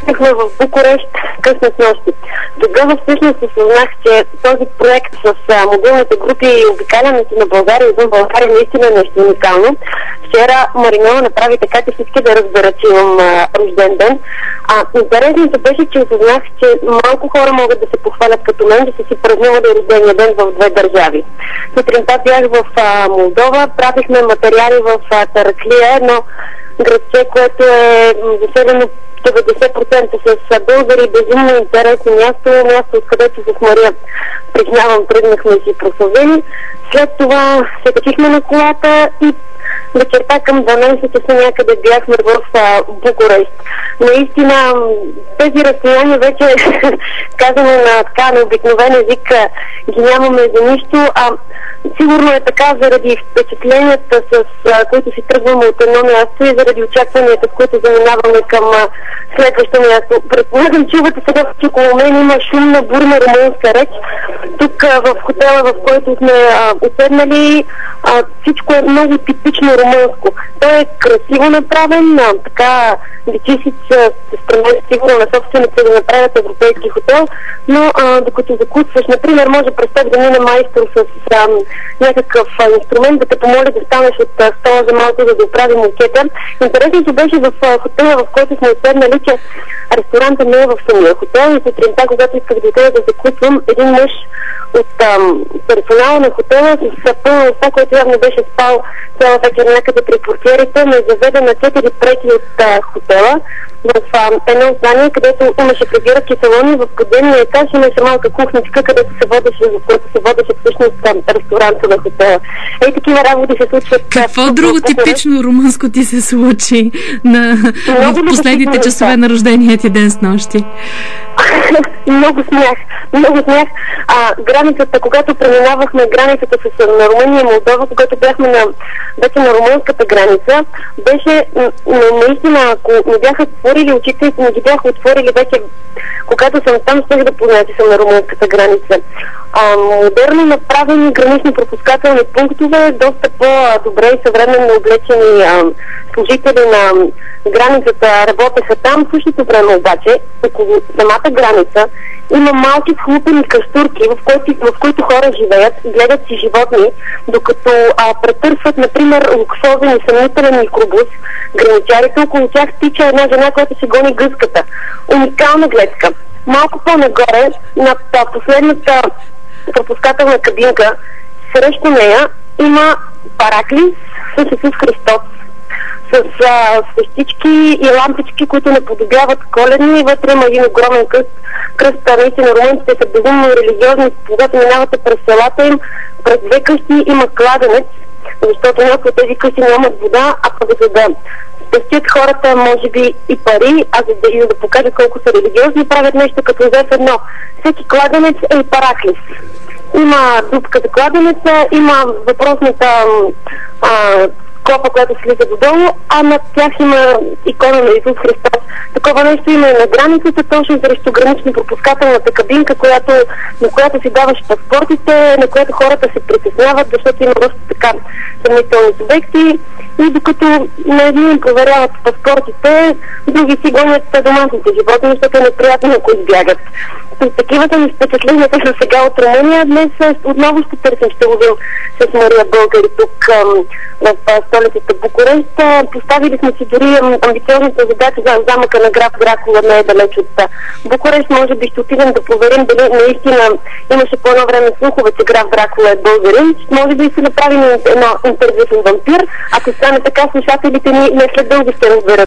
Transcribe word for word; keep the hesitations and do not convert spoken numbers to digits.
Бяхме в Букурещ късно с нощи. Тогава всъщност осъзнах, че този проект с а, мобилните групи и обикалянето на България извън България наистина е нещо уникално. Вчера Маринела направи така, че всички да разберат, че имам а, рожден ден. А интересното беше, че осъзнах, че малко хора могат да се похвалят като мен, да са си празнували рождения ден в две държави. Сутринта бях в а, Молдова, пратихме материали в а, Тараклия, едно градче, което е заселено деветдесет процента с българи, безумно интересно място, място, откъдето с Мария, признавам, тръгнахме си прославени. След това се качихме на колата и вечерта към дванайсет часа някъде бяхме в а, Букурещ. Наистина тези разстояния вече казано на така на обикновен език ги нямаме за нищо, а сигурно е така заради впечатленията, с а, които си тръгваме от едно място и заради очакванията, с които заминаваме към а, следващото място. Предполагам, чувате сега, че около мен има шумна, бурна румънска реч. Тук а, в хотела, в който сме а, оседнали, а, всичко е много типично румънско. Той е красиво направен, а, така личи си, че се стремят сигурно на собствените да направят европейски хотел, но а, докато закусваш, например, може през теб да мине майстор с а, някакъв а, инструмент, да те помоли да станеш от а, стола за малко, за да оправи мукета. Интересното беше в а, хотела, в който сме оседнали, че ресторанта не е в самия хотел и сутринта, когато исках да отида да закусвам, един мъж от а, персонала на хотела с пълна уста, който явно беше спал цяла вечер някъде при портиерите, ме заведе на четири преки от а, хотела в а, едно здание, където имаше прибирачи салони, в подземния етаж имаше малка кухничка, където се водеше, в която се водеше всъщност ресторанта на хотела. Ей, такива работи се случват. Какво а, друго типично румънско ти се случи на в последните часове на рождения ти ден с нощи? Много смях, много смях. А, границата, когато преминавахме границата с на Румъния и Молдова, когато бяхме на, вече на румънската граница, беше наистина, ако не бяха отворили очите, не ги бяха отворили вече, когато съм там, щях да позная, че съм на румънската граница. А, модерно направени гранични пропускателни пунктове, доста по-добре и съвременно облечени а, служители на границата работеха там. В същото време обаче, около самата граница, има малки схлупени каштурки, в които, в които хора живеят, гледат си животни, докато а, претърсват, например, луксозен и съмнителен микробус. Граничарите около тях тича една жена, която се гони гъската. Уникална гледка. Малко по-нагоре, на последната пропускателна кабинка, срещу нея има параклис с Исус Христос, с а, свещички и лампички, които наподобяват коледни, и вътре има един огромен кръст. Кръста, наистина, румънците са безумно религиозни. Когато минавате през селата им, през две къщи има кладенец, защото някои от тези къщи нямат вода, а пък за да спестят хората, може би, и пари, а за да, и за да покажат колко са религиозни, правят нещо като взе в едно. Всеки кладенец е и параклис. Има дупка за кладенеца, има въпросната а, копа, която слиза додолу, а над тях има икона на Исус Христос. Такова нещо има и на границата, точно срещу гранично пропускателната кабинка, която, на която си даваш паспортите, на която хората се притесняват, защото има доста така съмнителни субекти. И докато на един проверяват паспортите, други си гонят домашните животни, защото е неприятно, ако избягат. С такивата ми впечатления са сега от Румъния. Днес отново ще търсим, ще ловим с Мария българи тук в столицата Букурещ. Поставили сме си дори амбициозната задача за замъка на граф Дракула, не е далеч от Букурещ. Може би ще отидем да проверим дали наистина имаше по едно време слухове, че граф Дракула е българин. Може би ще направим едно интервю с вампир. Ако стане така, слушателите ни не след дълго ще разберат.